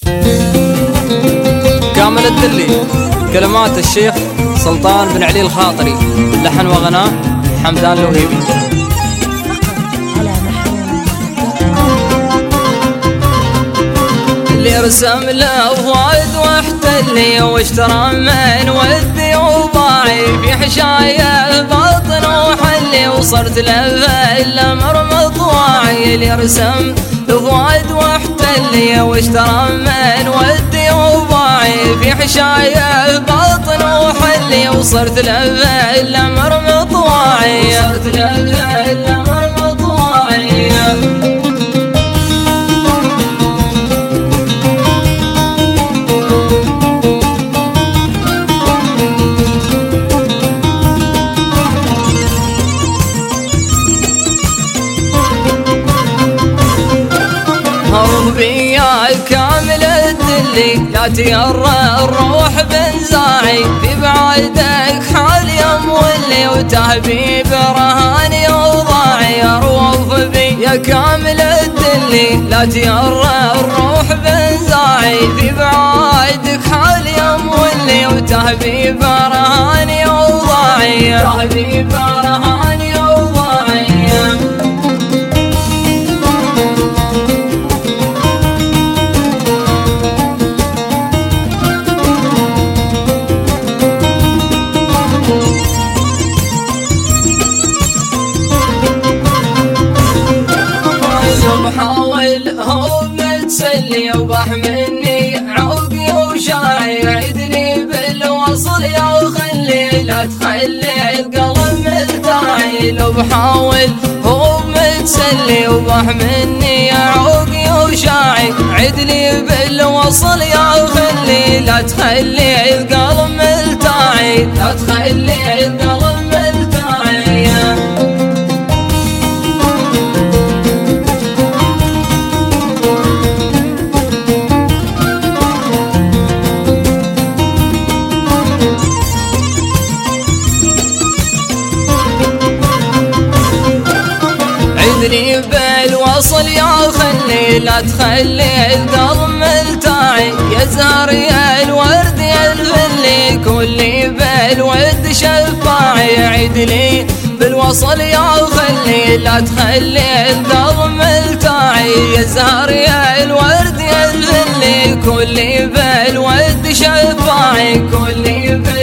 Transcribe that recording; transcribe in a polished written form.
كامل الدلي، كلمات الشيخ سلطان بن علي الخاطري، لحن وغناء حمدان لوهيبي. اللي رسم له فؤاد واحتلي واشترى من ودي وباعي في حشايا الباطن وحلي وصرت له الامر مطواعي. اللي رسم له فؤاد واحتلي واشترى من ودي وباعي في حشايا الباطن وحلي وصرت له الامر مطواعي. صرت له الامر مطواعي. بيا كامل الدلي لا تيرى الروح بنزاعي في بعيدك حالي مولي وتهبي برهاني وضاعي. اروف بيا كامل الدلي لا تيرى الروح بنزاعي في بعيدك حالي مولي وتهبي برهاني وضاعي. تهبي برهاني وضاعي. بحاول هو متسلي وبح مني عوقي وشاعي. عدني بالوصل يا وخلي لا تخلي القلب ملتاعي. لو بحاول هو متسلي وبح مني عوقي وشاعي. عدني بالوصل يا وخلي لا تخلي القلب ملتاعي. لا تخلي القلب ملتاعي. عدني بالوصل يا خلي لا تخلي القلب ملتاعي. يا زهر يا الورد يا الفلي كلي بالود شفاعي. عدني بالوصل يا خلي لا تخلي القلب ملتاعي. يا زهر يا الورد يا الفلي كلي بالود شفاعي. كلي